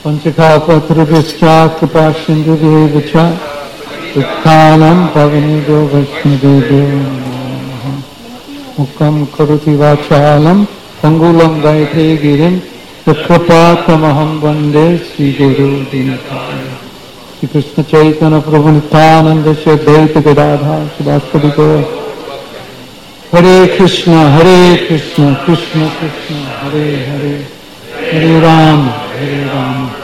Panchakāpatarabhascha kripāsindhubheva cha Uttanam Bhavanidho Vaishnavebhyo Namaha Mukam Karoti Vachalam Pangulam Gaite Girim Yakrapātamaham Vande Sri Guru Dinataya Sri Krishna Chaitanya Prabhu Nityananda Shri Advaita Gadadhar Srivastava Gaura Hare Krishna, Krishna Krishna, Hare Hare, Hare Rama, Hare Rama.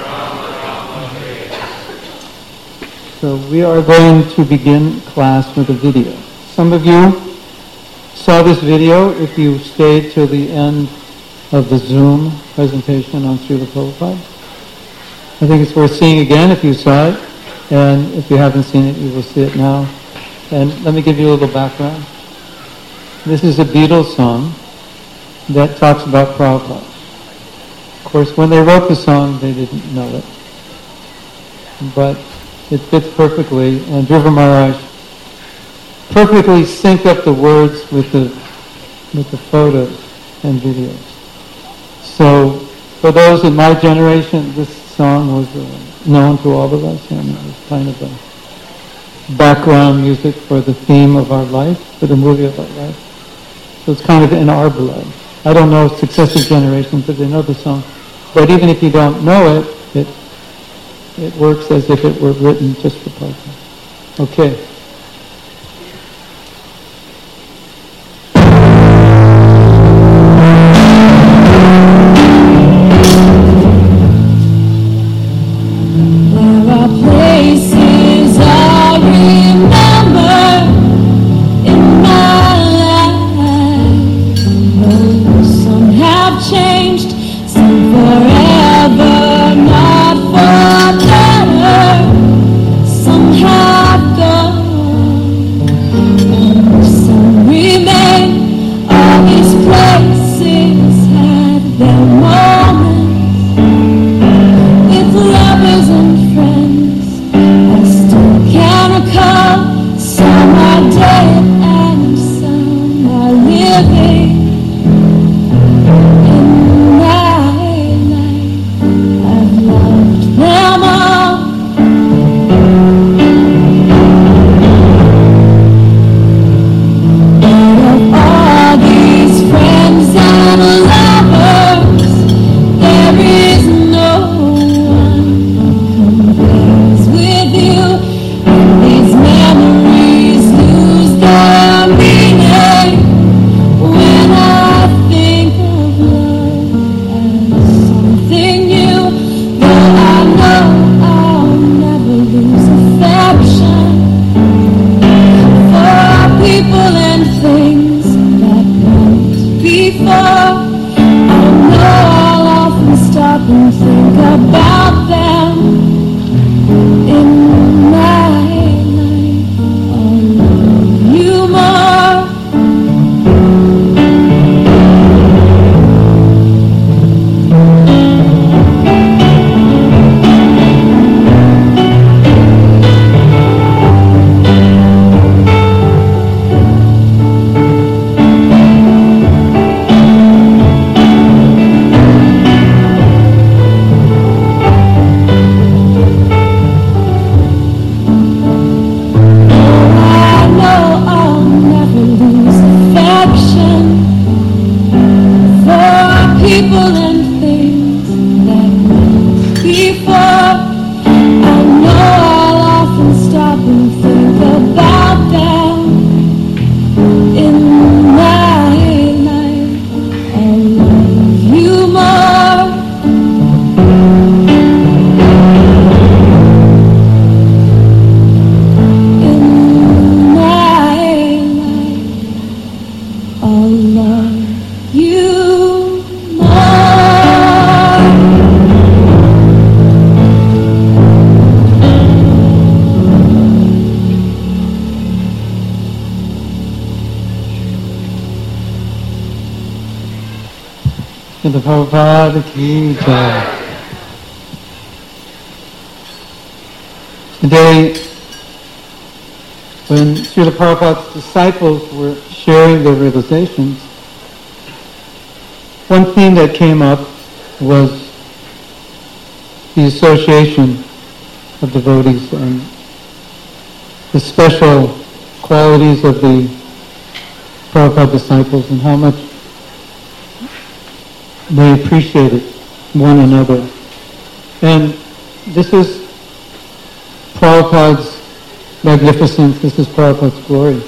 So we are going to begin class with a video. Some of you saw this video if you stayed till the end of the Zoom presentation on Srila Prabhupada. I think it's worth seeing again if you saw it, and if you haven't seen it, you will see it now. And let me give you a little background. This is a Beatles song that talks about Prabhupada. Of course, when they wrote the song, they didn't know it. But it fits perfectly, and Dhruva Maharaj perfectly synced up the words with the photos and videos. So, for those in my generation, this song was known to all of us, and it was kind of a background music for the theme of our life, for the movie of our life. So it's kind of in our blood. I don't know successive generations if they know the song, but even if you don't know it, it works as if it were written just for Prabhupada. Okay. There are places I remember in my life. Some have changed, some forever, not for better. Some have gone, and some remain. All these places had their moments with lovers and friends. I still can recall. Some are dead and some are living. In my life, I've loved them all. But of all these friends and lovers, there is no one who compares with you. And these memories lose their meaning when I think of love as something new. Though I know I'll never lose affection for people and things that went before. I know I'll often stop and think about them in my life. I'll love you more. I know I'll never lose affection for people and things that went before. I know I'll often stop and think about them in my life. I'll love you more. In my life, I'll love you more. Srila Prabhupada ki jai. Today, when Srila Prabhupada's disciples were sharing their realizations, one theme that came up was the association of devotees and the special qualities of the Prabhupada disciples and how much they appreciated one another. And this is Prabhupada's magnificence, this is Prabhupada's glory.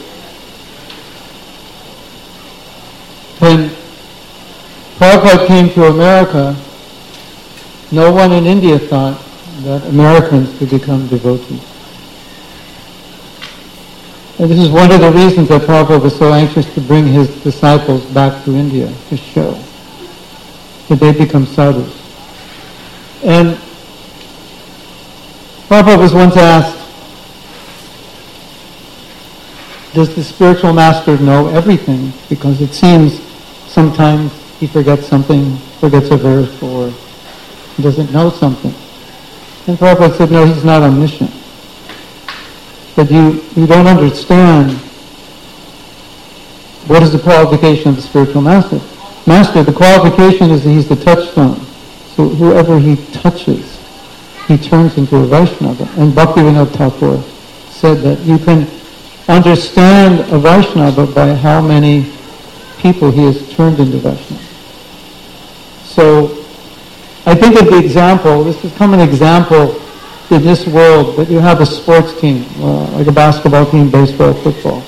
When Prabhupada came to America, no one in India thought that Americans could become devotees. And this is one of the reasons that Prabhupada was so anxious to bring his disciples back to India to show that they become sadhus. And Prabhupada was once asked, does the spiritual master know everything? Because it seems sometimes he forgets something, forgets a verse, or he doesn't know something. And Prabhupada said, no, he's not omniscient. But you don't understand what is the qualification of the spiritual master. Master, the qualification is that he's the touchstone. So whoever he touches, he turns into a Vaishnava. And Bhaktivinoda Thakur said that you can understand a Vaishnava by how many people he has turned into Vaishnava. So I think of the example, this has become an example in this world, that you have a sports team, like a basketball team, baseball, football.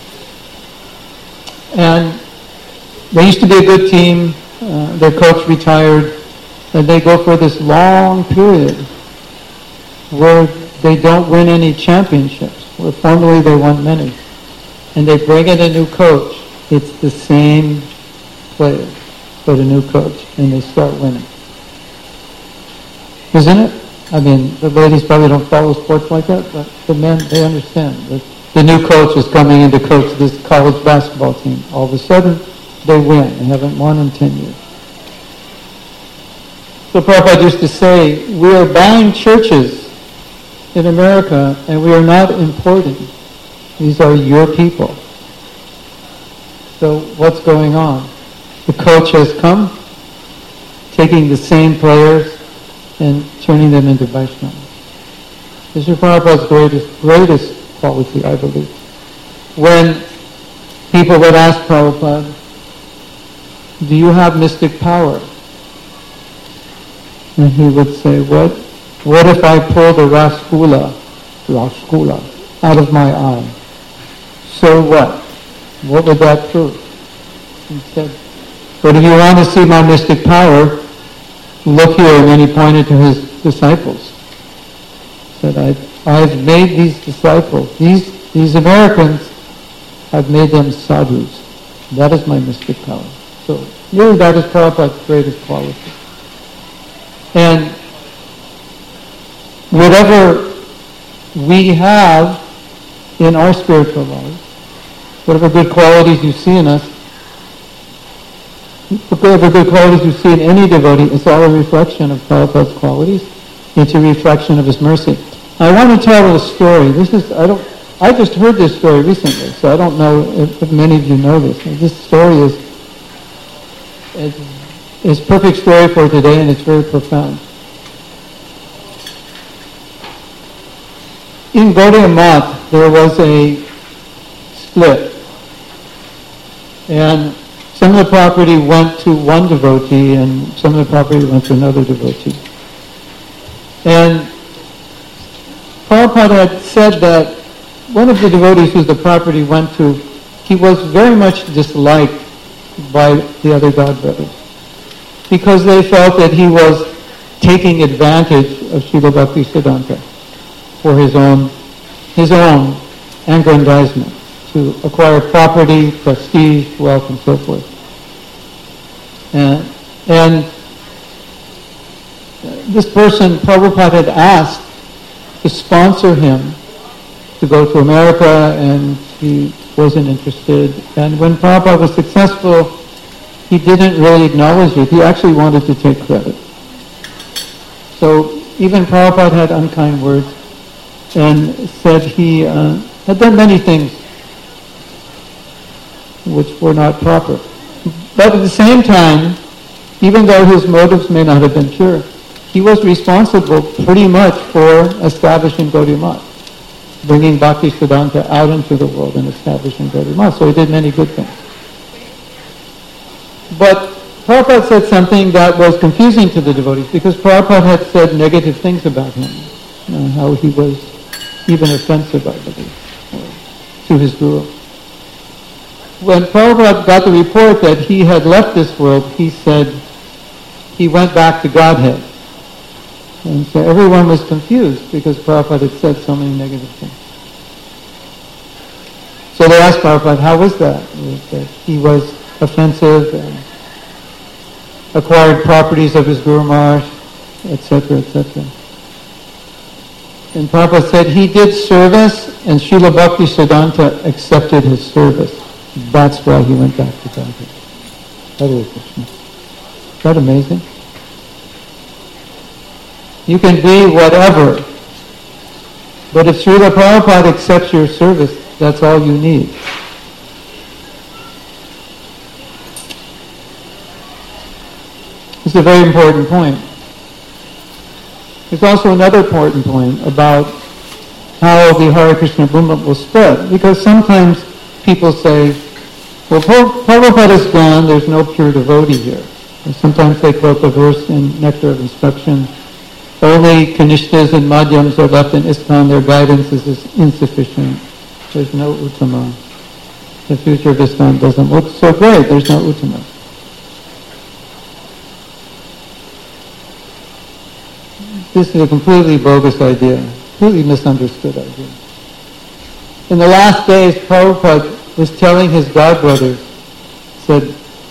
And they used to be a good team, their coach retired, and they go for this long period where they don't win any championships, where formerly they won many. And they bring in a new coach. It's the same player, but a new coach, and they start winning. Isn't it? I mean, the ladies probably don't follow sports like that, but the men, they understand that the new coach is coming in to coach this college basketball team. All of a sudden, they win. They haven't won in 10 years. So Prabhupada used to say, we are buying churches in America, and we are not importing. These are your people. So what's going on? The coach has come, taking the same players and turning them into Vaishnavas. This is Prabhupada's greatest quality, I believe. When people would ask Prabhupada, do you have mystic power? And he would say, what if I pulled a rasgula out of my eye? So what? What would that prove? He said, but if you want to see my mystic power, look here. And then he pointed to his disciples. He said, I've made these disciples, these Americans, I've made them sadhus. That is my mystic power. So really that is Prabhupada's greatest quality. And whatever we have in our spiritual lives, whatever good qualities you see in us, whatever good qualities you see in any devotee, it's all a reflection of Prabhupada's qualities. It's a reflection of his mercy. I want to tell a story. I just heard this story recently, so I don't know if many of you know this. This story is a perfect story for today, and it's very profound. In Gaudiya Math, there was a split, and some of the property went to one devotee, and some of the property went to another devotee. And Prabhupada had said that one of the devotees who the property went to, he was very much disliked by the other godbrothers, because they felt that he was taking advantage of Srila Bhaktisiddhanta for his own aggrandizement, to acquire property, prestige, wealth, and so forth. And this person, Prabhupada had asked to sponsor him to go to America, and he wasn't interested. And when Prabhupada was successful, he didn't really acknowledge it. He actually wanted to take credit. So even Prabhupada had unkind words and said he had done many things which were not proper. But at the same time, even though his motives may not have been pure, he was responsible pretty much for establishing Gaudiya Math, bringing Bhaktisiddhanta out into the world and establishing Gaudiya Math. So he did many good things. But Prabhupada said something that was confusing to the devotees because Prabhupada had said negative things about him, how he was even offensive, I believe, to his guru. When Prabhupada got the report that he had left this world, he said he went back to Godhead. And so everyone was confused because Prabhupada had said so many negative things. So they asked Prabhupada, how was that? That he was offensive and acquired properties of his Guru Maharaj, etc., etc. And Prabhupada said he did service and Srila Bhaktisiddhanta accepted his service. That's why he went back to Godhead. Hare Krishna. Is that amazing? You can be whatever, but if Srila Prabhupada accepts your service, that's all you need. It's a very important point. There's also another important point about how the Hare Krishna movement will spread, because sometimes people say, well, Prabhupada is gone, there's no pure devotee here. And sometimes they quote the verse in Nectar of Instruction, only Kanishtas and Madhyams are left in ISKCON, their guidance is insufficient. There's no Uttama. The future of ISKCON doesn't look so great, there's no Uttama. This is a completely bogus idea, completely misunderstood idea. In the last days, Prabhupada was telling his godbrothers, said,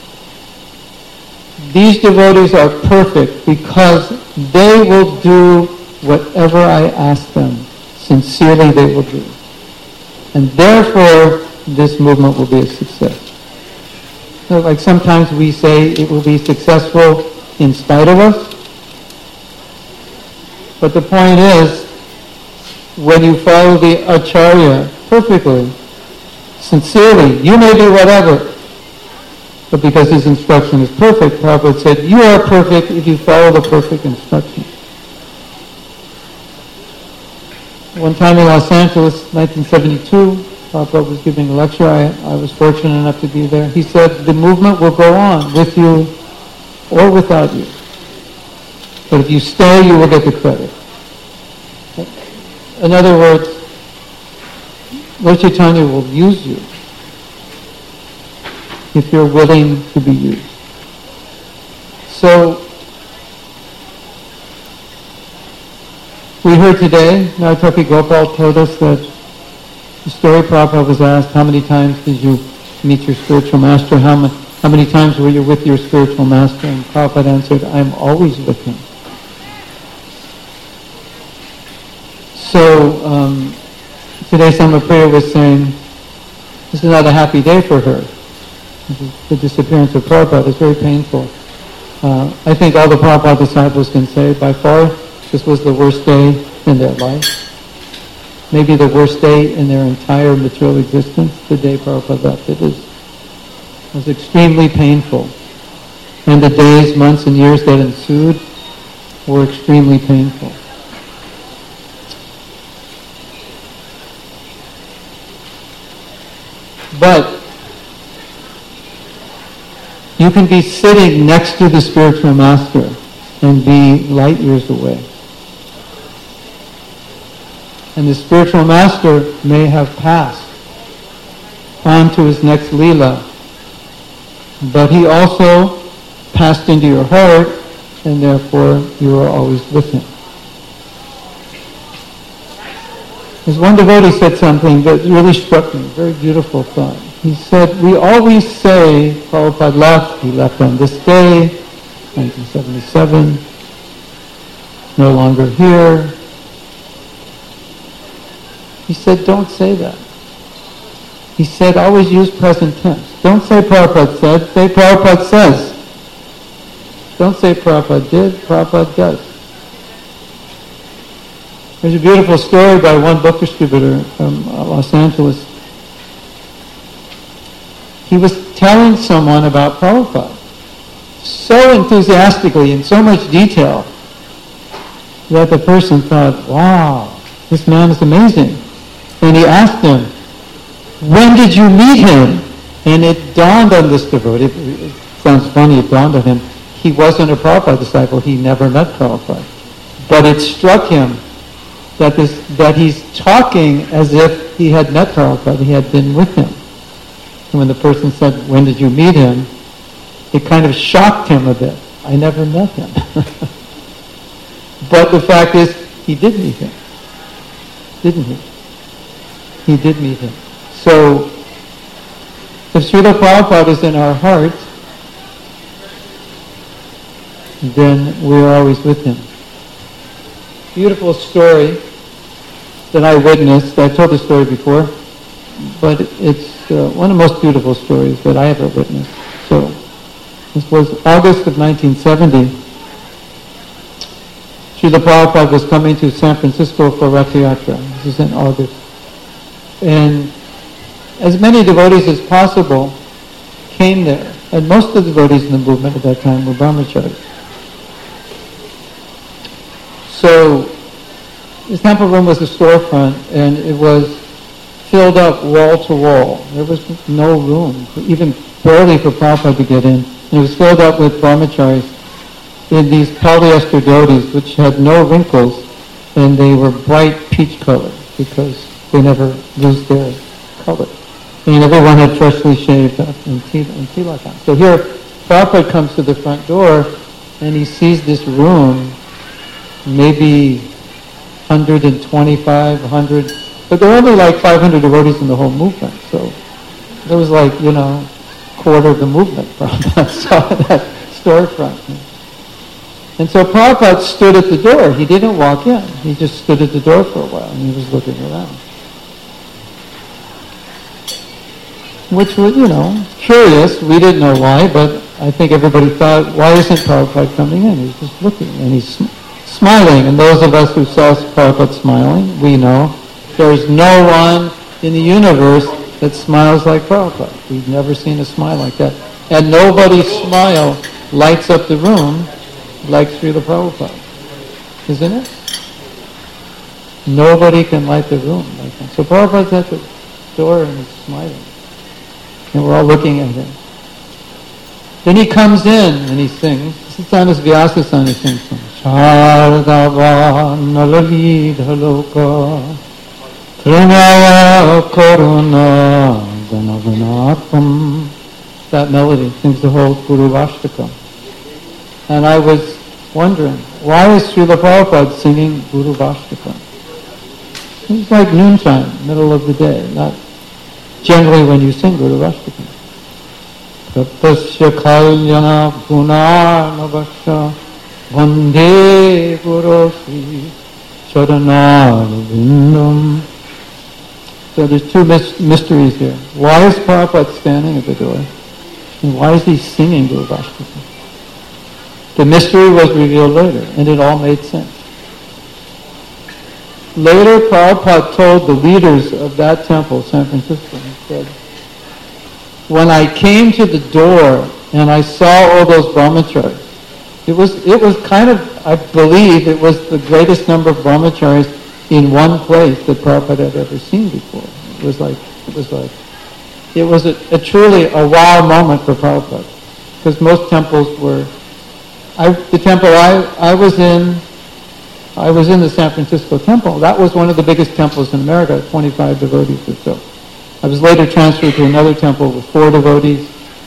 these devotees are perfect because they will do whatever I ask them. Sincerely they will do. And therefore, this movement will be a success. So like sometimes we say it will be successful in spite of us. But the point is, when you follow the Acharya perfectly, sincerely, you may do whatever. But because his instruction is perfect, Prabhupada said, you are perfect if you follow the perfect instruction. One time in Los Angeles, 1972, Prabhupada was giving a lecture. I was fortunate enough to be there. He said, the movement will go on with you or without you. But if you stay, you will get the credit. In other words, Lord Chaitanya will use you if you're willing to be used. So, we heard today, Nartaki Gopal told us that the story Prabhupada was asked, how many times did you meet your spiritual master? How many times were you with your spiritual master? And Prabhupada answered, I'm always with him. So, today Sama Priya was saying, this is not a happy day for her. The disappearance of Prabhupada is very painful. I think all the Prabhupada disciples can say, by far, this was the worst day in their life. Maybe the worst day in their entire material existence, the day Prabhupada left. It was extremely painful. And the days, months, and years that ensued were extremely painful. But you can be sitting next to the spiritual master and be light years away. And the spiritual master may have passed on to his next Leela, but he also passed into your heart, and therefore you are always with him. There's one devotee said something that really struck me, a very beautiful thought. He said, we always say Prabhupada left, he left on this day, 1977, no longer here. He said, don't say that. He said, always use present tense. Don't say Prabhupada said, say Prabhupada says. Don't say Prabhupada did, Prabhupada does. There's a beautiful story by one book distributor from Los Angeles. He was telling someone about Prabhupada so enthusiastically, in so much detail, that the person thought, wow, this man is amazing. And he asked him, when did you meet him? And it dawned on this devotee, it sounds funny, it dawned on him, he wasn't a Prabhupada disciple, he never met Prabhupada. But it struck him that he's talking as if he had met Prabhupada, he had been with him. And when the person said, when did you meet him? It kind of shocked him a bit. I never met him. But the fact is, he did meet him. Didn't he? He did meet him. So, if Srila Prabhupada is in our heart, then we're always with him. Beautiful story that I witnessed. I told the story before, but it's one of the most beautiful stories that I ever witnessed. So, this was August of 1970. Srila Prabhupada was coming to San Francisco for Rath Yatra. This is in August. And as many devotees as possible came there. And most of the devotees in the movement at that time were brahmacharis. So, the temple room was a storefront, and it was filled up wall to wall. There was no room, even barely for Prabhupada to get in. And it was filled up with brahmacharis in these polyester dhotis, which had no wrinkles, and they were bright peach colored because they never lose their color. And everyone had freshly shaved up in tilak. So here, Prabhupada comes to the front door, and he sees this room, maybe 125, 100, but there were only like 500 devotees in the whole movement. So there was like, quarter of the movement Prabhupada saw that storefront. And so Prabhupada stood at the door. He didn't walk in. He just stood at the door for a while, and he was looking around. Which was, curious. We didn't know why, but I think everybody thought, why isn't Prabhupada coming in? He's just looking, and he's smiling. And those of us who saw Prabhupada smiling, we know there's no one in the universe that smiles like Prabhupada. We've never seen a smile like that. And nobody's smile lights up the room like Srila Prabhupada. Isn't it? Nobody can light the room like that. So Prabhupada's at the door and he's smiling. And we're all looking at him. Then he comes in and he sings. This is on his Vyasa-san, he sings. Shardava nalalidha loka Trinaya Koruna Danavanatam. That melody sings the whole Guru Vashtaka. And I was wondering, why is Srila Prabhupada singing Guru Vashtaka? It's like noontime, middle of the day, not generally when you sing Guru Vashtaka. Pratasya kalyana gunarnavasya vande gurosi charanarvindam. So there's two mysteries here. Why is Prabhupada standing at the door? And why is he singing Guru Vashtaka? The mystery was revealed later, and it all made sense. Later, Prabhupada told the leaders of that temple, San Francisco, he said, when I came to the door and I saw all those brahmacharis, it was kind of, I believe, it was the greatest number of brahmacharis in one place that Prabhupada had ever seen before. It was a truly a wow moment for Prabhupada, because most temples were. The temple I was in the San Francisco temple. That was one of the biggest temples in America, 25 devotees or so. I was later transferred to another temple with 4 devotees,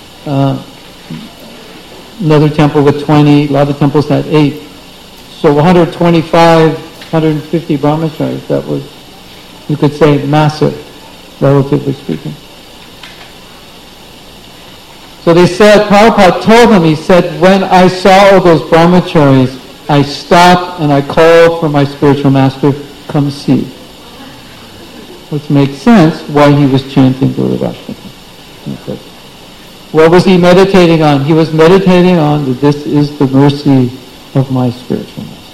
another temple with 20, a lot of temples had 8. So 125, 150 brahmacharis, that was, you could say, massive, relatively speaking. So they said, Prabhupada told them, he said, when I saw all those brahmacharis, I stopped and I called for my spiritual master, come see. Which makes sense why he was chanting Guru Vashtaka. What was he meditating on? He was meditating on that this is the mercy of my spiritual master.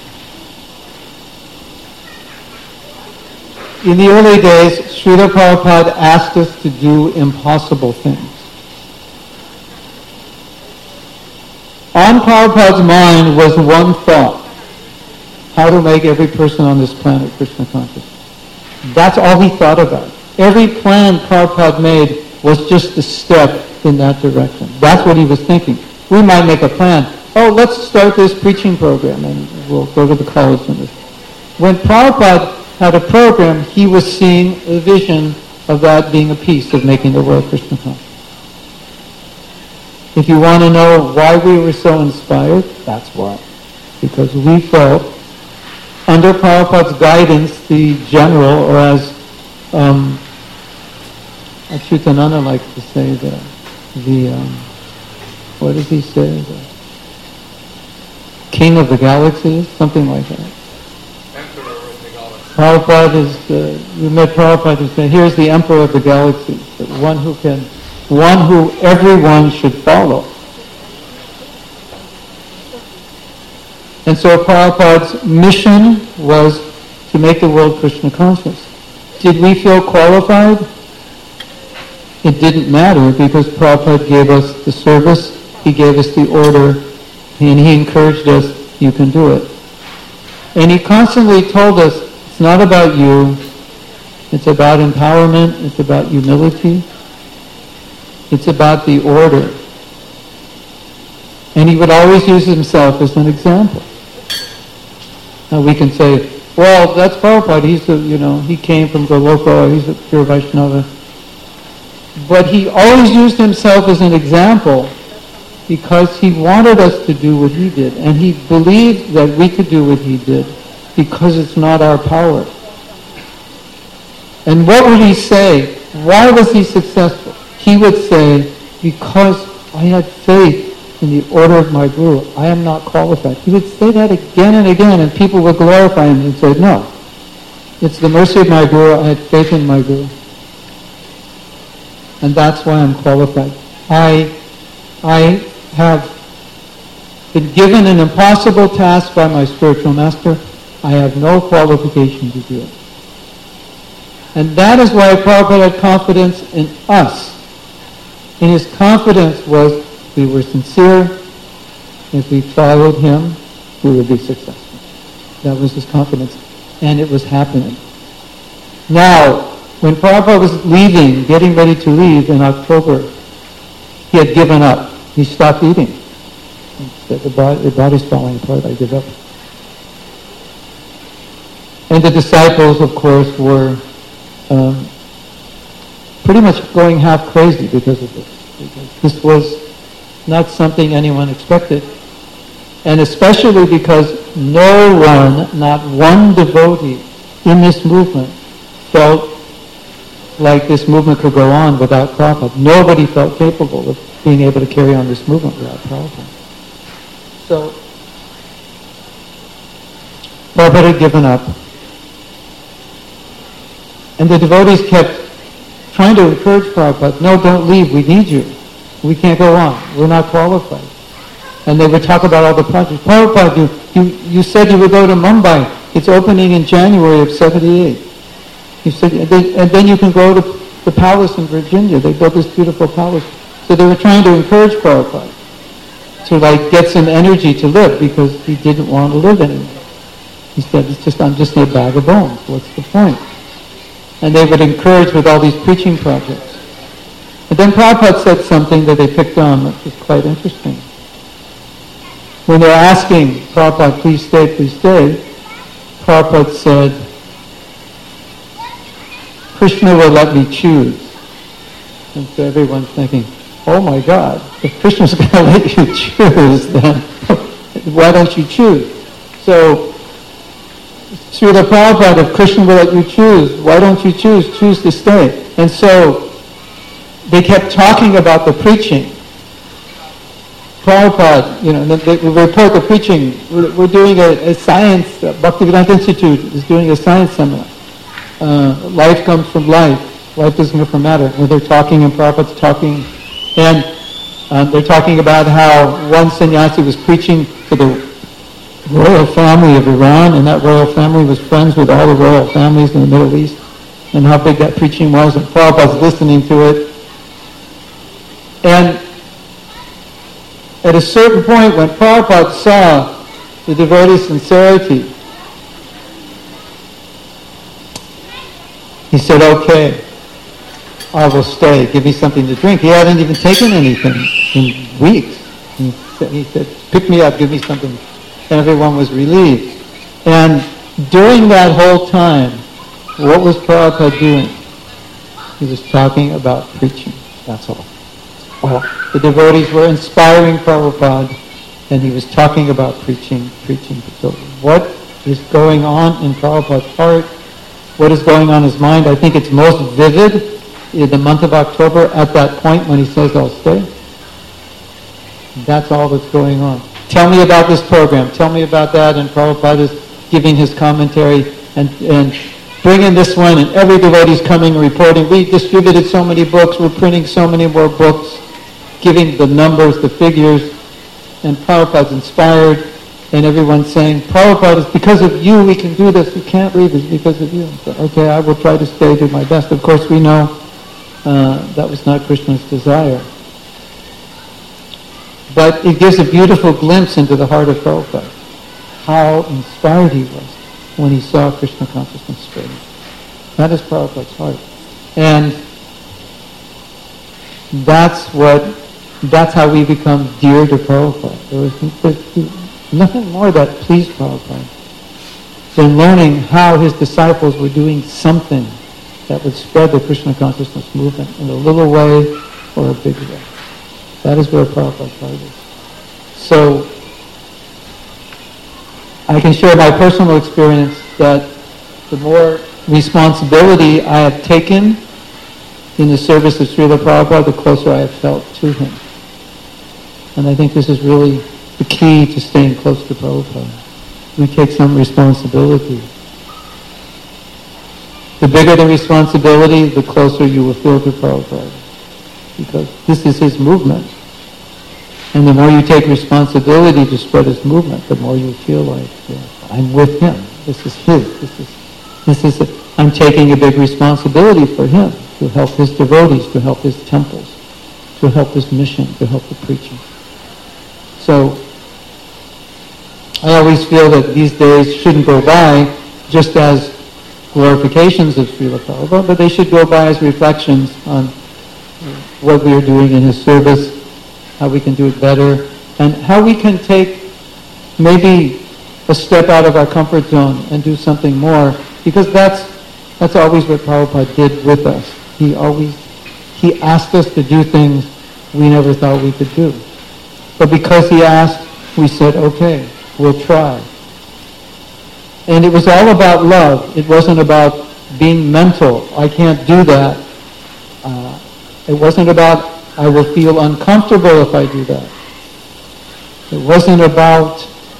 In the early days, Srila Prabhupada asked us to do impossible things. On Prabhupada's mind was one thought, how to make every person on this planet Krishna conscious. That's all he thought about. Every plan Prabhupada made was just a step in that direction. That's what he was thinking. We might make a plan. Oh, let's start this preaching program and we'll go to the college and this. When Prabhupada had a program, he was seeing a vision of that being a piece of making the world Krishna conscious. If you want to know why we were so inspired, that's why. Because we felt, under Prabhupada's guidance, the general, or as Achyutananda likes to say, what does he say? The king of the galaxies, something like that. Emperor of the galaxy. Prabhupada is, we met Prabhupada who said, here's the emperor of the galaxies, the one who everyone should follow. And so Prabhupada's mission was to make the world Krishna conscious. Did we feel qualified? It didn't matter because Prabhupada gave us the service, he gave us the order, and he encouraged us, you can do it. And he constantly told us, it's not about you, it's about empowerment, it's about humility, it's about the order. And he would always use himself as an example. Now we can say, well, that's Prabhupada, he came from Goloka, he's a pure Vaishnava. But he always used himself as an example because he wanted us to do what he did. And he believed that we could do what he did because it's not our power. And what would he say? Why was he successful? He would say, because I had faith in the order of my Guru. I am not qualified. He would say that again and again, and people would glorify him and say, no, it's the mercy of my Guru. I had faith in my Guru. And that's why I'm qualified. I have been given an impossible task by my spiritual master. I have no qualification to do it. And that is why Prabhupada had confidence in us. And his confidence was we were sincere. If we followed him, we would be successful. That was his confidence. And it was happening. Now, when Prabhupada was leaving, getting ready to leave in October, he had given up. He stopped eating. He said, the body's falling apart, I give up. And the disciples, of course, were pretty much going half crazy because of this. Because this was not something anyone expected. And especially because no one, not one devotee in this movement felt like this movement could go on without Prabhupada. Nobody felt capable of being able to carry on this movement without Prabhupada. So, Prabhupada had given up. And the devotees kept trying to encourage Prabhupada, no, don't leave, we need you. We can't go on, we're not qualified. And they would talk about all the projects. Prabhupada, you said you would go to Mumbai. It's opening in January of 78. He said, and then you can go to the palace in Virginia. They built this beautiful palace. So they were trying to encourage Prabhupada to get some energy to live because he didn't want to live anymore. He said, I'm just a bag of bones. What's the point? And they would encourage with all these preaching projects. And then Prabhupada said something that they picked on, which was quite interesting. When they're asking Prabhupada, please stay, Prabhupada said, Krishna will let me choose. And so everyone's thinking, oh my God, if Krishna's going to let you choose, then why don't you choose? So, Srila Prabhupada, if Krishna will let you choose, why don't you choose? Choose to stay. And so, they kept talking about the preaching. Prabhupada, they report the preaching. We're doing a science, Bhaktivedanta Institute is doing a science seminar. Life comes from life. Life doesn't come from matter. Where they're talking and Prabhupada's talking. And they're talking about how one sannyasi was preaching to the royal family of Iran, and that royal family was friends with all the royal families in the Middle East, and how big that preaching was, and Prabhupada's listening to it. And at a certain point, when Prabhupada saw the devotee's sincerity, He said, okay, I will stay. Give me something to drink. He hadn't even taken anything in weeks. He said, pick me up, give me something. And everyone was relieved. And during that whole time, what was Prabhupada doing? He was talking about preaching. That's all. Well, the devotees were inspiring Prabhupada, and he was talking about preaching. So what is going on in Prabhupada's heart? What is going on in his mind? I think it's most vivid in the month of October at that point when he says, I'll stay. That's all that's going on. Tell me about this program. Tell me about that. And Prabhupada is giving his commentary and bringing this one, and every devotee is coming and reporting. We distributed so many books. We're printing so many more books, giving the numbers, the figures. And Prabhupada's inspired, and everyone's saying, Prabhupada, it's because of you we can do this. We can't leave. It's because of you. So, okay, I will try to stay, do my best. Of course, we know that was not Krishna's desire. But it gives a beautiful glimpse into the heart of Prabhupada, how inspired he was when he saw Krishna consciousness spreading. That is Prabhupada's heart. And that's how we become dear to Prabhupada. There's nothing more that pleased Prabhupada than learning how his disciples were doing something that would spread the Krishna consciousness movement in a little way or a big way. That is where Prabhupada's heart is. So, I can share my personal experience that the more responsibility I have taken in the service of Srila Prabhupada, the closer I have felt to him. And I think this is really the key to staying close to Prabhupada. We take some responsibility. The bigger the responsibility, the closer you will feel to Prabhupada. Because this is his movement. And the more you take responsibility to spread his movement, the more you feel like, I'm with him. This is his. I'm taking a big responsibility for him, to help his devotees, to help his temples, to help his mission, to help the preaching. So, I always feel that these days shouldn't go by just as glorifications of Srila Prabhupada, but they should go by as reflections on what we are doing in his service, how we can do it better, and how we can take maybe a step out of our comfort zone and do something more, because that's always what Prabhupada did with us. He asked us to do things we never thought we could do. But because he asked, we said, okay, we'll try. And it was all about love. It wasn't about being mental. I can't do that. It wasn't about, I will feel uncomfortable if I do that. It wasn't about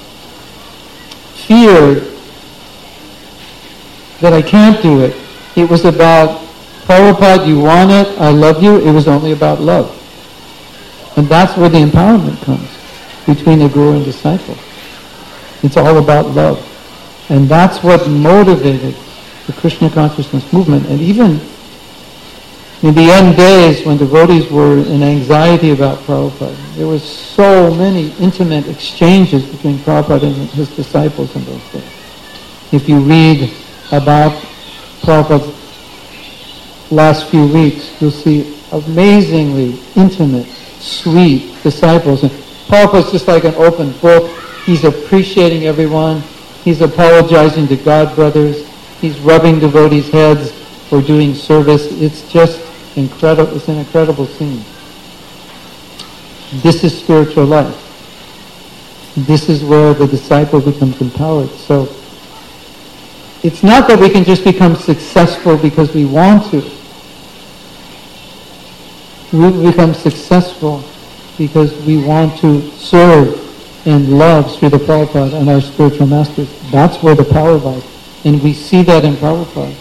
fear that I can't do it. It was about, Prabhupada, you want it, I love you. It was only about love. And that's where the empowerment comes, between the guru and disciple. It's all about love. And that's what motivated the Krishna consciousness movement. And even in the end days, when devotees were in anxiety about Prabhupada, there were so many intimate exchanges between Prabhupada and his disciples in those days. If you read about Prabhupada's last few weeks, you'll see amazingly intimate, sweet disciples. And Prabhupada's just like an open book. He's appreciating everyone. He's apologizing to God brothers. He's rubbing devotees' heads for doing service. It's just incredible. It's an incredible scene. This is spiritual life. This is where the disciple becomes empowered. So it's not that we can just become successful because we want to. We become successful because we want to serve and love Srila Prabhupada and our spiritual masters. That's where the power lies. And we see that in Prabhupada.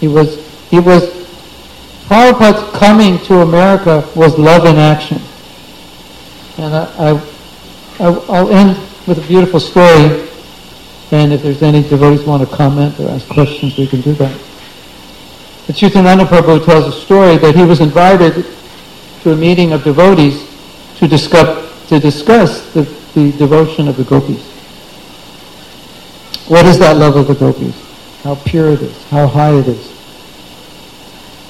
Prabhupada's coming to America was love in action. And I'll end with a beautiful story. And if there's any devotees who want to comment or ask questions, we can do that. But Chaitananda Prabhu tells a story that he was invited to a meeting of devotees to discuss the devotion of the gopis. What is that love of the gopis? How pure it is, how high it is.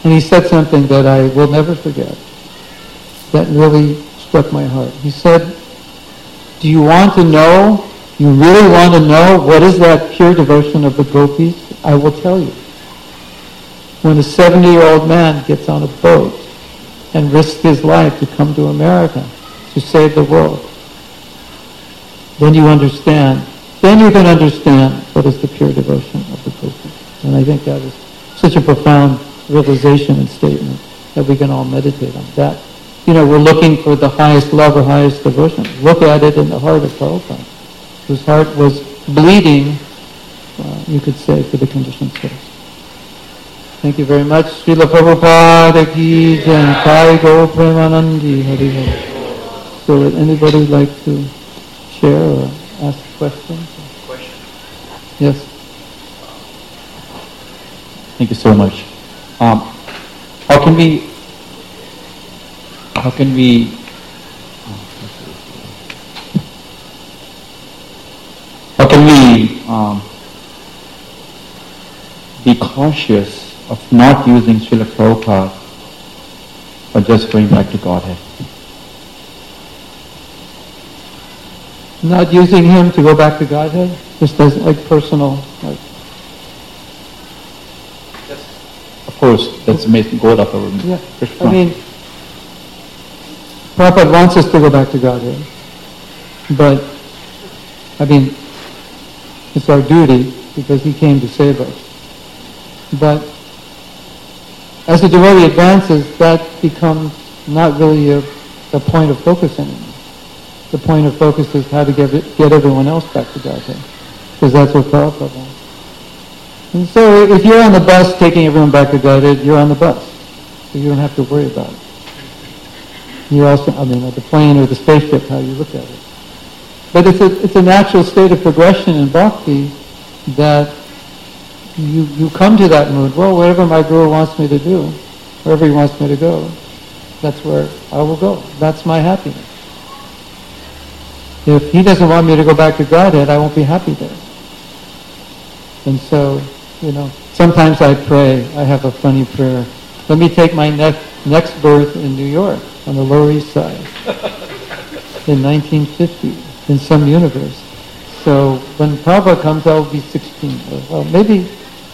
And he said something that I will never forget. That really struck my heart. He said, do you want to know, you really want to know what is that pure devotion of the gopis? I will tell you. When a 70-year-old man gets on a boat and risks his life to come to America to save the world, then you understand. Then you can understand what is the pure devotion of the gopis. And I think that is such a profound realization and statement that we can all meditate on. That, we're looking for the highest love or highest devotion. Look at it in the heart of Prabhupada, whose heart was bleeding, you could say, for the conditioned souls. Thank you very much. Srila Prabhupada ki jai, Kai Gaur Premanandi Hari Hari. So would anybody like to share or ask questions? Yes. Thank you so much. How can we be cautious of not using Srila Prabhupada, but just going back to Godhead? Not using him to go back to Godhead? Just as personal, Of course, that's the main goal of our Krishna. I mean, Prabhupada wants us to go back to Godhead. But, it's our duty because he came to save us. But as the devotee advances, that becomes not really a point of focus anymore. The point of focus is how to get everyone else back to Godhead. Because that's what Prabhupada wants. And so if you're on the bus taking everyone back to Godhead, you're on the bus. So you don't have to worry about it. You're also, the plane or the spaceship, how you look at it. But it's a natural state of progression in bhakti that you come to that mood. Well, whatever my guru wants me to do, wherever he wants me to go, that's where I will go. That's my happiness. If he doesn't want me to go back to Godhead, I won't be happy there. And so, sometimes I pray. I have a funny prayer. Let me take my next birth in New York, on the Lower East Side, in 1950, in some universe. So when Prabhupada comes, I'll be 16. Well, maybe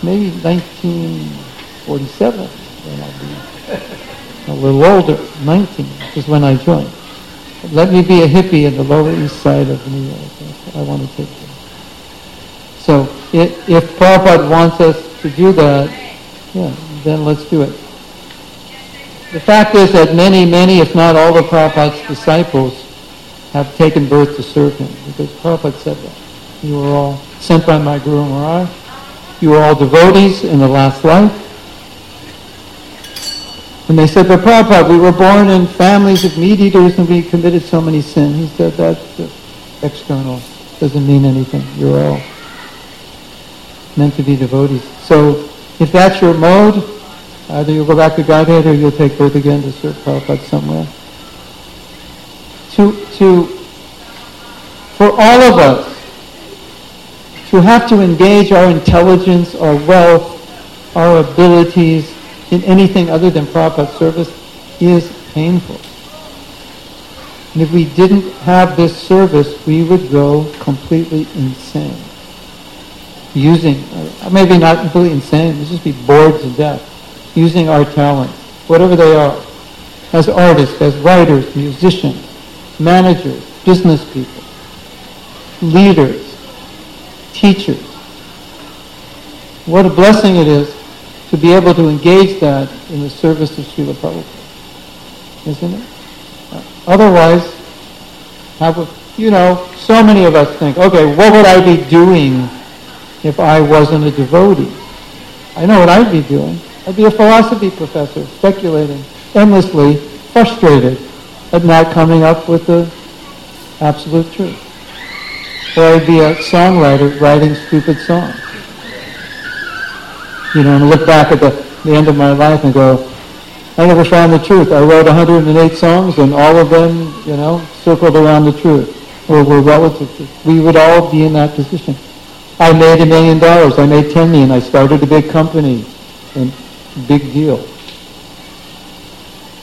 1947, when I'll be a little older, 19, is when I join. Let me be a hippie in the Lower East Side of New York. I want to take it. So if Prabhupada wants us to do that, then let's do it. The fact is that many, if not all of Prabhupada's disciples have taken birth to serve him, because Prabhupada said that. You were all sent by my Guru Maharaj. You were all devotees in the last life. And they said, but Prabhupada, we were born in families of meat eaters and we committed so many sins. He said, that's external. Doesn't mean anything. You're all meant to be devotees. So if that's your mode, either you'll go back to Godhead or you'll take birth again to serve Prabhupada somewhere. For all of us, to have to engage our intelligence, our wealth, our abilities in anything other than Prabhupada's service is painful. And if we didn't have this service, we would go completely insane. Maybe not completely insane, we'd just be bored to death. Using our talents, whatever they are, as artists, as writers, musicians, managers, business people, leaders, teachers. What a blessing it is to be able to engage that in the service of Srila Prabhupada. Isn't it? Otherwise, so many of us think, okay, what would I be doing if I wasn't a devotee? I know what I'd be doing. I'd be a philosophy professor, speculating, endlessly frustrated at not coming up with the absolute truth. Or I'd be a songwriter writing stupid songs. And look back at the end of my life and go, I never found the truth. I wrote 108 songs and all of them, circled around the truth or were relative to. We would all be in that position. I made $1 million. I made $10 million. I started a big company. And big deal.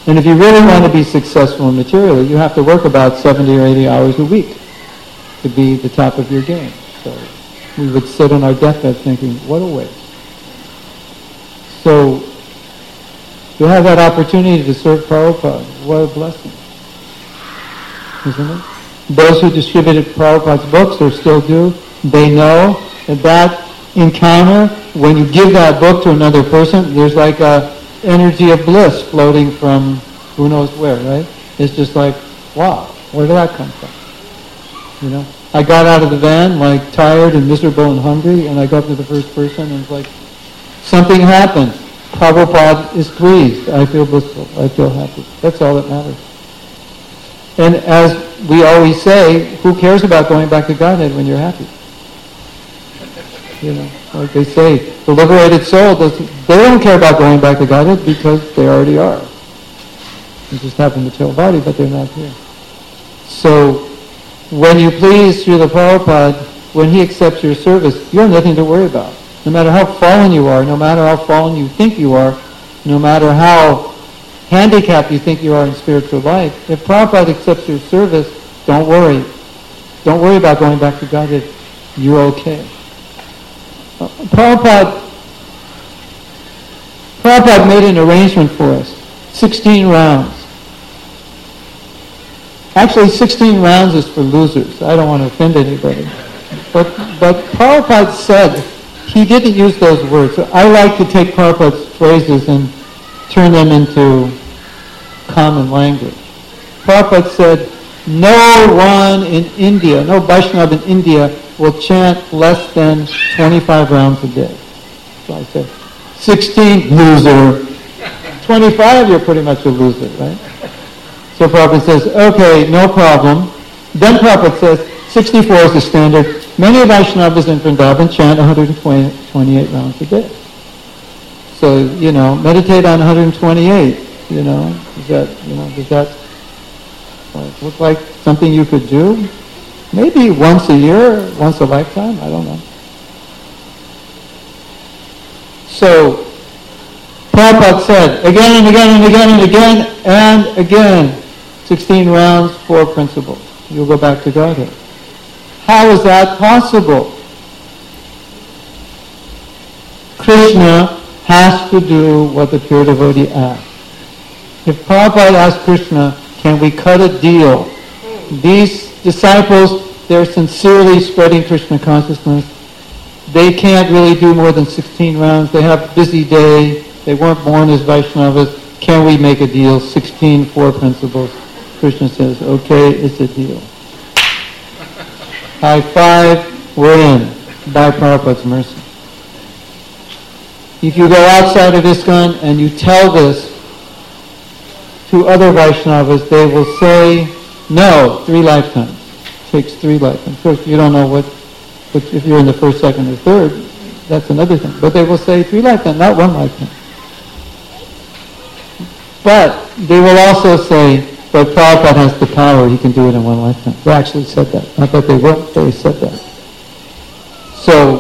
And if you really want to be successful materially, you have to work about 70 or 80 hours a week to be the top of your game. So we would sit on our deathbed thinking, what a waste. So to have that opportunity to serve Prabhupada, what a blessing. Isn't it? Those who distributed Prabhupada's books, or still do, they know that encounter, when you give that book to another person, there's like a energy of bliss floating from who knows where, right? It's just like, wow, where did that come from? You know? I got out of the van, like, tired and miserable and hungry, and I go up to the first person, and it's like, something happened. Prabhupada is pleased. I feel blissful. I feel happy. That's all that matters. And as we always say, who cares about going back to Godhead when you're happy? You know, like they say, the liberated soul, they don't care about going back to Godhead because they already are. They just have a material body, but they're not here. So, when you please Srila Prabhupada, when he accepts your service, you have nothing to worry about. No matter how fallen you are, no matter how fallen you think you are, no matter how handicapped you think you are in spiritual life, if Prabhupada accepts your service, don't worry. Don't worry about going back to Godhead. You're okay. Prabhupada made an arrangement for us. 16 rounds. Actually, 16 rounds is for losers. I don't want to offend anybody. But Prabhupada said, he didn't use those words. I like to take Prabhupada's phrases and turn them into common language. Prabhupada said, no one in India, no Vaishnava in India will chant less than 25 rounds a day. So I said, 16, loser. 25, you're pretty much a loser, right? So Prabhupada says, okay, no problem. Then Prabhupada says, 64 is the standard. Many Vaishnavas in Vrindavan chant 128 rounds a day. So, meditate on 128, does that look like something you could do? Maybe once a year, once a lifetime, I don't know. So, Prabhupada said, again and again and again and again and again, 16 rounds, 4 principles. You'll go back to Godhead. How is that possible? Krishna has to do what the pure devotee asks. If Prabhupada asked Krishna, can we cut a deal? These disciples, they're sincerely spreading Krishna consciousness. They can't really do more than 16 rounds. They have a busy day. They weren't born as Vaishnavas. Can we make a deal? 16, 4 principles. Krishna says, okay, it's a deal. High five, we're in. By Prabhupada's mercy. If you go outside of ISKCON and you tell this to other Vaishnavas, they will say, no, 3 lifetimes. It takes 3 lifetimes. Of course, you don't know what if you're in the first, second, or third, that's another thing. But they will say 3 lifetimes, not 1 lifetime. But they will also say, but Prabhupada has the power, he can do it in 1 lifetime. They actually said that. Not that they won't, they said that. So,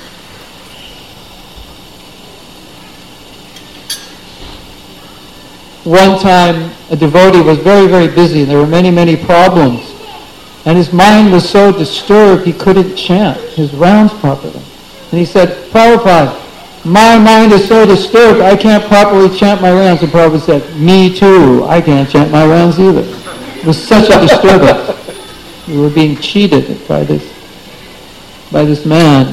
one time, a devotee was very, very busy, and there were many, many problems. And his mind was so disturbed, he couldn't chant his rounds properly. And he said, Prabhupada, my mind is so disturbed, I can't properly chant my rounds. And Prabhupada said, me too, I can't chant my rounds either. It was such a disturbance. We were being cheated by this man.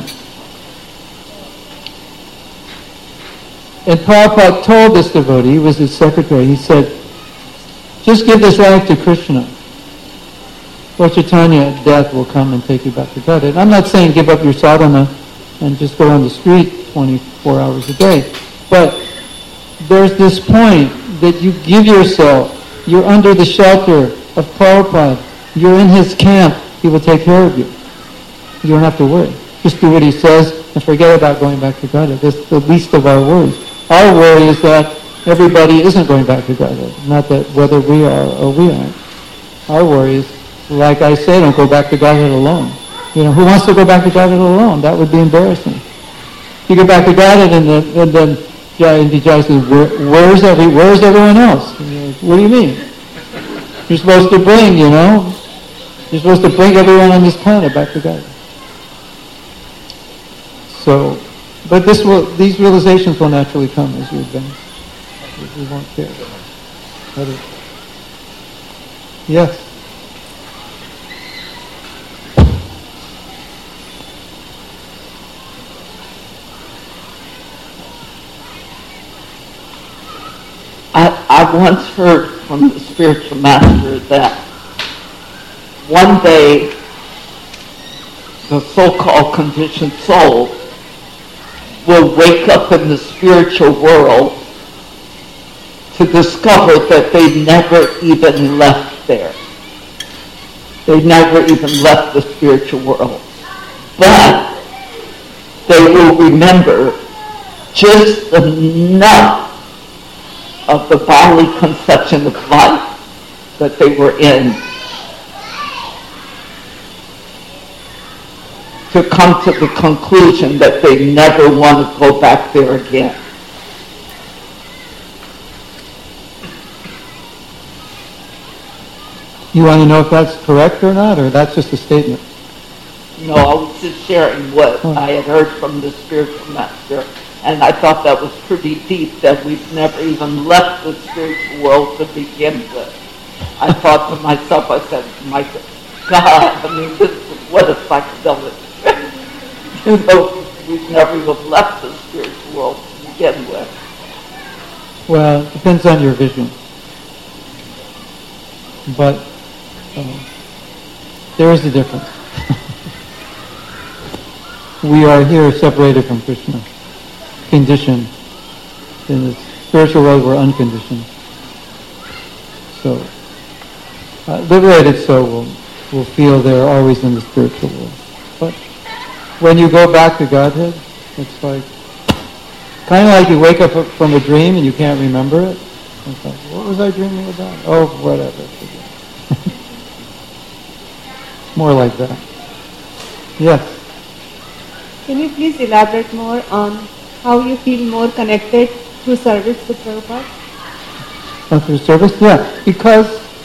And Prabhupada told this devotee, he was his secretary, he said, just give this life to Krishna. Lord Chaitanya, death will come and take you back to God. And I'm not saying give up your sadhana and just go on the street 24 hours a day. But there's this point that you give yourself. You're under the shelter of Prabhupada. You're in his camp. He will take care of you. You don't have to worry. Just do what he says and forget about going back to God. That's the least of our worries. Our worry is that everybody isn't going back to God. Not that whether we are or we aren't. Our worry is, like I say, don't go back to Godhead alone. Who wants to go back to Godhead alone? That would be embarrassing. You go back to Godhead and then Jai says, where's everyone else? what do you mean? You're supposed to bring, you're supposed to bring everyone on this planet back to God. So, but these realizations will naturally come as you advance. We won't care. Yes. I once heard from the spiritual master that one day the so-called conditioned soul will wake up in the spiritual world to discover that they never even left there. They never even left the spiritual world. But they will remember just enough of the bodily conception of life that they were in to come to the conclusion that they never want to go back there again. You want to know if that's correct or not, or that's just a statement? No, I was just sharing what I had heard from the spiritual master, and I thought that was pretty deep, that we've never even left the spiritual world to begin with. I thought to myself, I said, my God, I mean, what a psychedelic. We've never even left the spiritual world to begin with. Well, it depends on your vision. But there is a difference. We are here separated from Krishna, conditioned. In the spiritual world, we're unconditioned. So, liberated soul will feel they're always in the spiritual world. But when you go back to Godhead, it's like, kind of like you wake up from a dream and you can't remember it. It's like, what was I dreaming about? Oh, whatever. More like that. Yes. Can you please elaborate more on how you feel more connected through service with Prabhupada? Through service? Yeah, because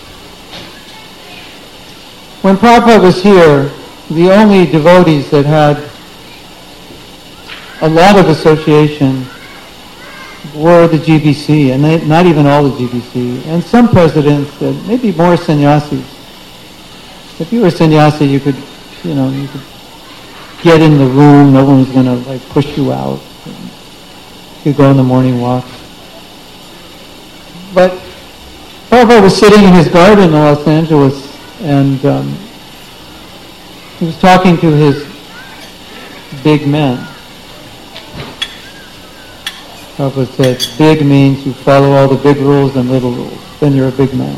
when Prabhupada was here, the only devotees that had a lot of association were the GBC, and not even all the GBC, and some presidents, maybe more sannyasis. If you were a sannyasi, you could get in the room, no one was going to push you out. You could go on the morning walk. But Prabhupada was sitting in his garden in Los Angeles, and he was talking to his big men. Prabhupada said, big means you follow all the big rules and little rules. Then you're a big man.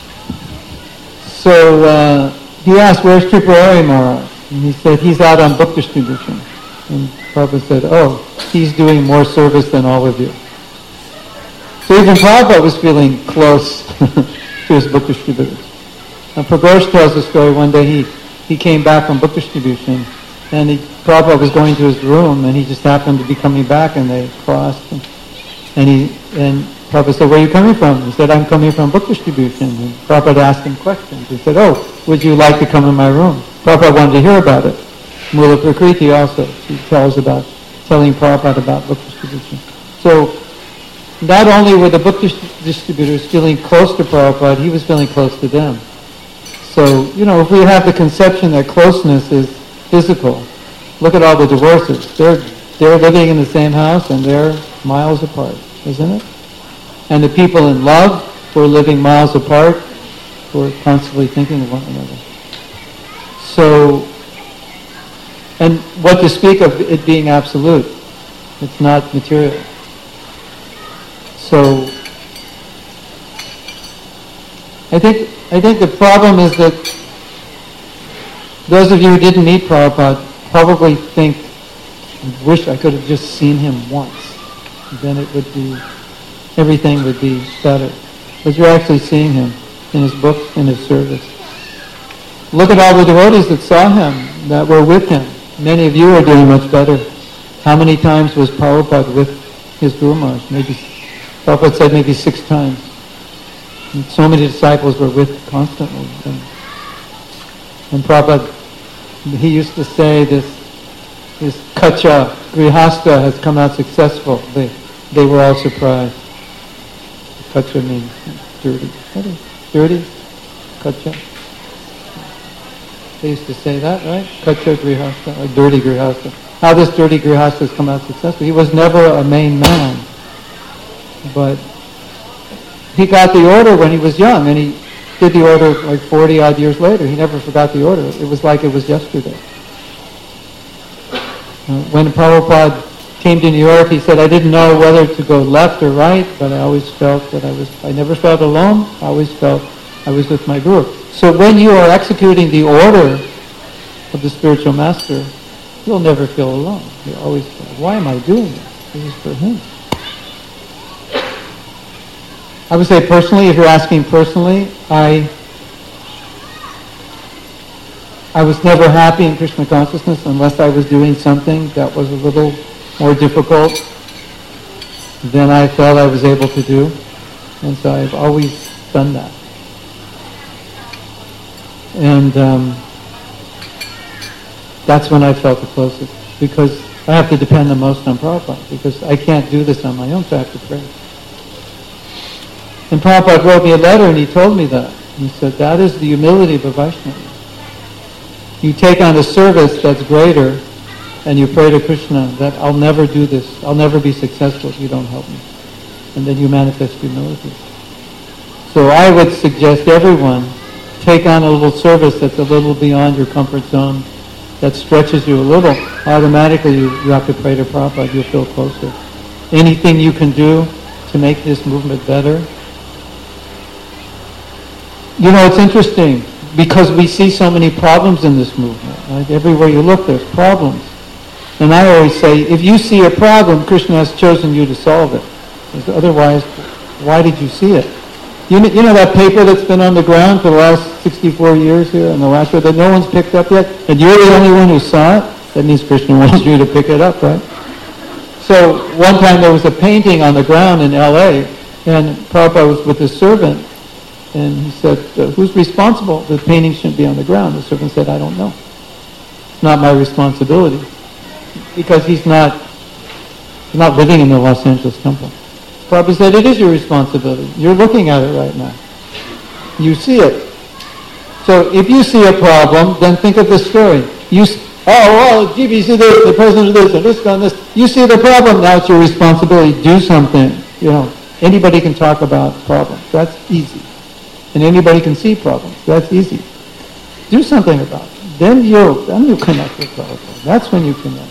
So he asked, where's Tripurari Maharaj? And he said, he's out on book distribution. And Prabhupada said, oh, he's doing more service than all of you. So even Prabhupada was feeling close to his book distributors. And Praghosh tells the story, one day he came back from book distribution, and Prabhupada was going to his room, and he just happened to be coming back, and they crossed. And Prabhupada said, where are you coming from? He said, I'm coming from book distribution. And Prabhupada asked him questions. He said, oh, would you like to come in my room? Prabhupada wanted to hear about it. Mula Prakriti also, she telling Prabhupada about book distribution. So, not only were the book distributors feeling close to Prabhupada, he was feeling close to them. So, if we have the conception that closeness is physical, look at all the divorces. They're living in the same house and they're miles apart, isn't it? And the people in love who are living miles apart, who are constantly thinking of one another. So, and what to speak of it being absolute? It's not material. So, I think the problem is that those of you who didn't meet Prabhupada probably think, wish I could have just seen him once. Then everything would be better. But you're actually seeing him in his books, in his service. Look at all the devotees that saw him, that were with him. Many of you are doing much better. How many times was Prabhupada with his Guru Maharaj? Prabhupada said maybe 6 times. And so many disciples were with constantly. And Prabhupada, he used to say this kacha, grihastha, has come out successful. They were all surprised. Kacha means dirty. What is dirty? Kacha. They used to say that, right? Kacha grihastha, or dirty grihastha. How this dirty grihastha has come out successful. He was never a main man. But he got the order when he was young, and he did the order like 40 odd years later. He never forgot the order. It was like it was yesterday. When Prabhupada came to New York, he said, I didn't know whether to go left or right, but I always felt that I never felt alone. I always felt I was with my guru. So when you are executing the order of the spiritual master, you'll never feel alone. You always feel, why am I doing this? This is for him. I would say personally, if you're asking personally, I was never happy in Krishna consciousness unless I was doing something that was a little more difficult than I felt I was able to do. And so I've always done that. And that's when I felt the closest, because I have to depend the most on Prabhupada, because I can't do this on my own, so I have to pray. And Prabhupada wrote me a letter and he told me that. He said, that is the humility of a Vaishnava. You take on a service that's greater and you pray to Krishna that I'll never do this, I'll never be successful if you don't help me. And then you manifest humility. So I would suggest everyone take on a little service that's a little beyond your comfort zone, that stretches you a little. Automatically you have to pray to Prabhupada, you'll feel closer. Anything you can do to make this movement better. You know, it's interesting, because we see so many problems in this movement. Right? Everywhere you look, there's problems. And I always say, if you see a problem, Krishna has chosen you to solve it. Because otherwise, why did you see it? You know that paper that's been on the ground for the last 64 years here, and the last year that no one's picked up yet, and you're the only one who saw it? That means Krishna wants you to pick it up, right? So one time there was a painting on the ground in L.A., and Prabhupada was with his servant, and he said, who's responsible? The painting shouldn't be on the ground. The servant said, I don't know. It's not my responsibility. Because he's not living in the Los Angeles temple. Prabhupada said, it is your responsibility. You're looking at it right now. You see it. So if you see a problem, then think of this story. GBC this, the president of this, and this, and this. You see the problem, now it's your responsibility. Do something. You know, anybody can talk about problems. That's easy. And anybody can see problems. That's easy. Do something about it. Then you connect with Prabhupada. That's when you connect.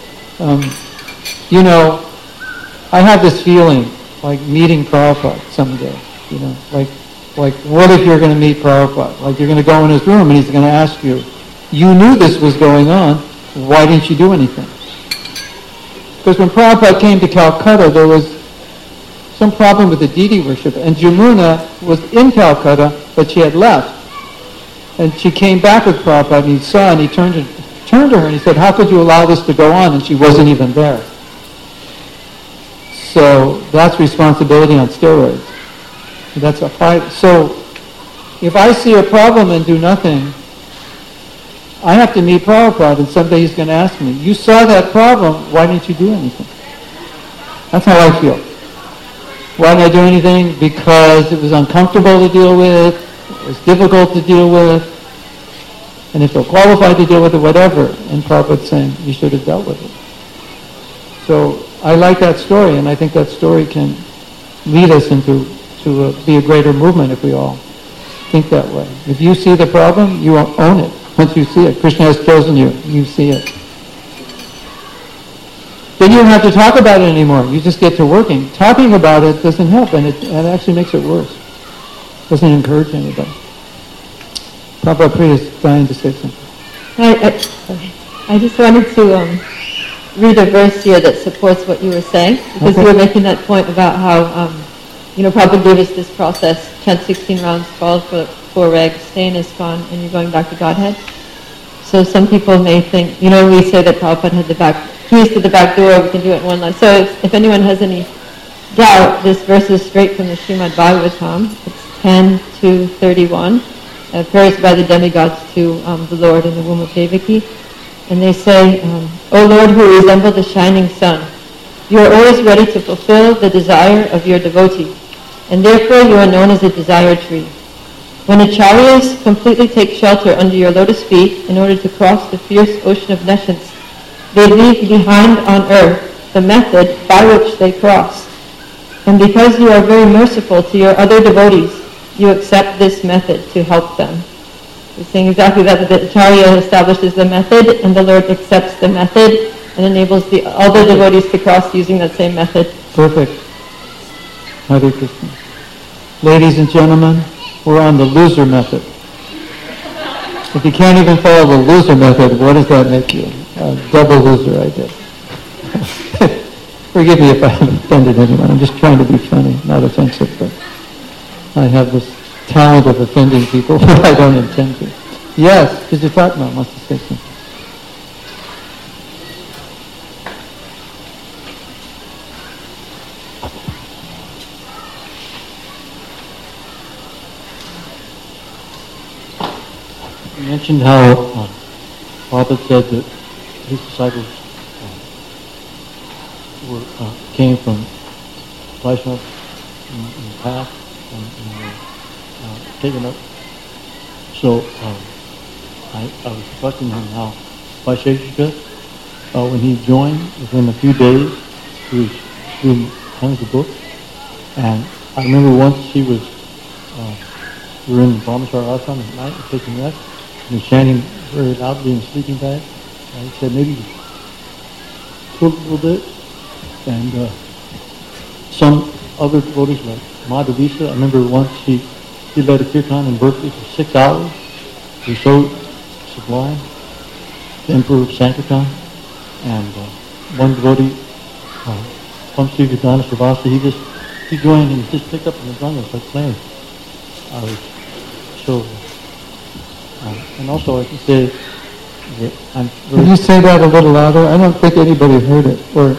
You know, I have this feeling like meeting Prabhupada someday. You know, like what if you're going to meet Prabhupada? Like you're going to go in his room and he's going to ask you, you knew this was going on, why didn't you do anything? Because when Prabhupada came to Calcutta, there was some problem with the deity worship, and Jamuna was in Calcutta, but she had left. And she came back with Prabhupada, and he saw, and he turned to her, and he said, how could you allow this to go on? And she wasn't even there. So that's responsibility on steroids. That's a fight. So if I see a problem and do nothing, I have to meet Prabhupada, and someday he's going to ask me, you saw that problem, why didn't you do anything? That's how I feel. Why didn't I do anything? Because it was uncomfortable to deal with, it was difficult to deal with, and if you're qualified to deal with it, whatever. And Prabhupada's saying, you should have dealt with it. So I like that story, and I think that story can lead us into be a greater movement if we all think that way. If you see the problem, you own it. Once you see it, Krishna has chosen you, you see it. Then you don't have to talk about it anymore. You just get to working. Talking about it doesn't help, and it actually makes it worse. Doesn't encourage anybody. Prabhupada Priya is trying to say something. I just wanted to read a verse here that supports what you were saying, because you were making that point about how, Prabhupada gave us this process, chant 16 rounds, fall for 4 regs, stay in ISKCON, and you're going back to Godhead. So some people may think, we say that Prabhupada had the keys to the back door, we can do it in one line. So if anyone has any doubt, this verse is straight from the Srimad Bhagavatam. It's 10:2:31, prayers by the demigods to the Lord in the womb of Devaki. And they say, O Lord, who resemble the shining sun, you are always ready to fulfill the desire of your devotee, and therefore you are known as a desire tree. When acharyas completely take shelter under your lotus feet in order to cross the fierce ocean of nescience, they leave behind on earth the method by which they cross. And because you are very merciful to your other devotees, you accept this method to help them. He's saying exactly that the acharya establishes the method, and the Lord accepts the method and enables the other devotees to cross using that same method. Perfect. Hare Krishna. Ladies and gentlemen, we're on the loser method. If you can't even follow the loser method, what does that make you? A double loser, I guess. Forgive me if I have offended anyone. I'm just trying to be funny, not offensive, but I have this talent of offending people when I don't intend to. Yes, Vijayapadma wants to say something. You mentioned how Prabhupada said that his disciples came from Vaishnava in the past and were taken up. So I was questioning him how Vaisheshika, when he joined, within a few days, he was reading tons of books. And I remember once we were in the Brahmachari ashram at night, taking rest, and he was chanting very loudly in a sleeping bag. And he said, maybe tilt a little bit. And some other devotees like Madhavisa, I remember once he led a kirtan in Berkeley for 6 hours. It was so sublime. The Emperor of Sankirtan. And one devotee, Pamsi Vidana Srivastava, he joined and just picked up in the drum and started playing. I was so, and also I can say that I'm very... Could you say that a little louder? I don't think anybody heard it. Or,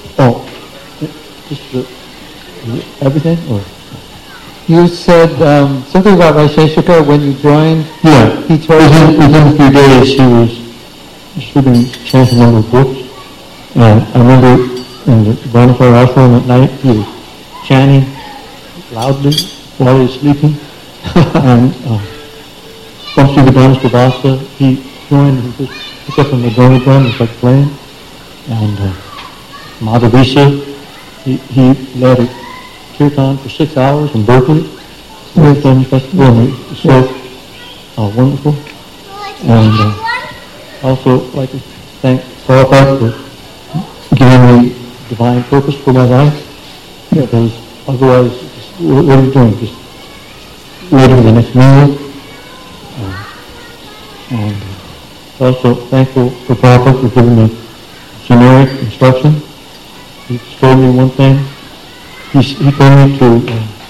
just everything? Or you said something about Vaisheshika when you joined. Yeah, he told you within a few days he was distributing chanting number of books. And I remember in the Brahmachari ashram at night he was chanting loudly while he was sleeping. And Pamsi Vidana Srivastava, he joined, he just picked up on the Dona drum and started playing. And Madhavisa, he led a kirtan for 6 hours in Berkeley, Kirtan Festival, and it was so wonderful. And also like to thank Prabhupada for giving me divine purpose for my life, because otherwise, what are you doing? Just waiting for the next meal. And also thankful for Prabhupada for giving me generic instruction. He told me one thing. He told me to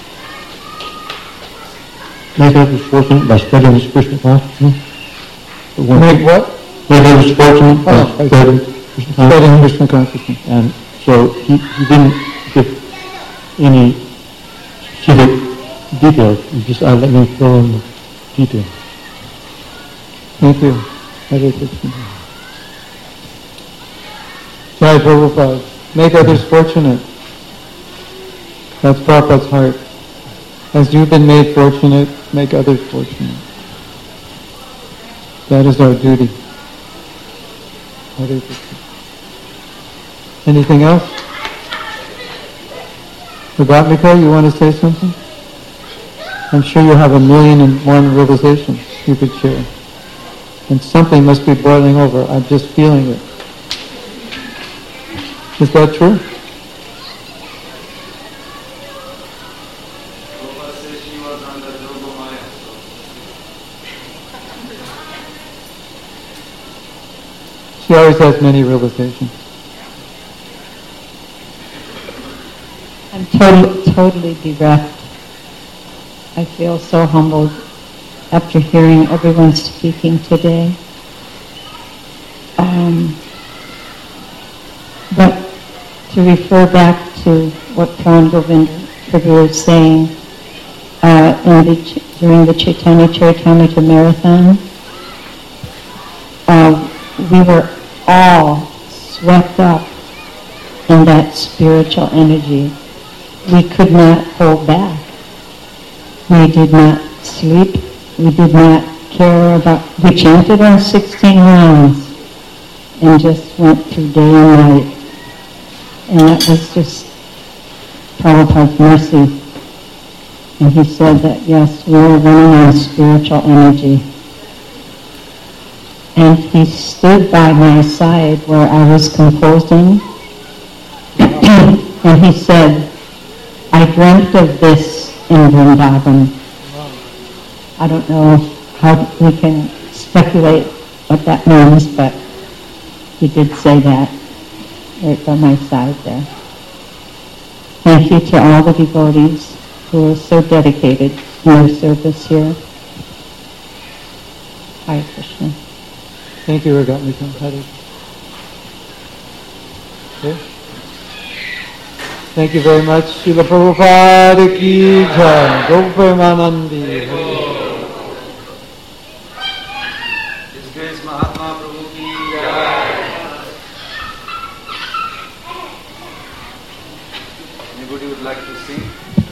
make others fortunate by spreading his Krishna consciousness. Make what? Make others fortunate by spreading Krishna consciousness. And so he didn't give any specific details. He just let me fill in the details. Thank you. Hare Krishna. Jai Prabhupada. Make others fortunate. That's Prabhupada's heart. As you've been made fortunate, make others fortunate. That is our duty. Hare Krishna. Anything else? Ragatmika, you want to say something? I'm sure you have 1,000,001 realizations you could share. And something must be boiling over. I'm just feeling it. Is that true? She always has many realizations. I'm totally bereft. I feel so humbled after hearing everyone speaking today. But to refer back to what Pran Govinda Prabhu was saying, during the Chaitanya Charitamrita Marathon. We were all swept up in that spiritual energy. We could not hold back. We did not sleep. We did not care about, we chanted our 16 rounds and just went through day and night. And that was just Prabhupada's mercy. And he said that, yes, we were running on spiritual energy. And he stood by my side where I was composing. And he said, I dreamt of this in Vrindavan. I don't know how we can speculate what that means, but he did say that right by my side there. Thank you to all the devotees who are so dedicated in their service here. Hare Krishna. Thank you, Ragatmika. Hare. Okay. Thank you very much. Srila Prabhupada ki jai. Gopamanandi. His Grace Mahatma Prabhu ki jai. Anybody would like to sing?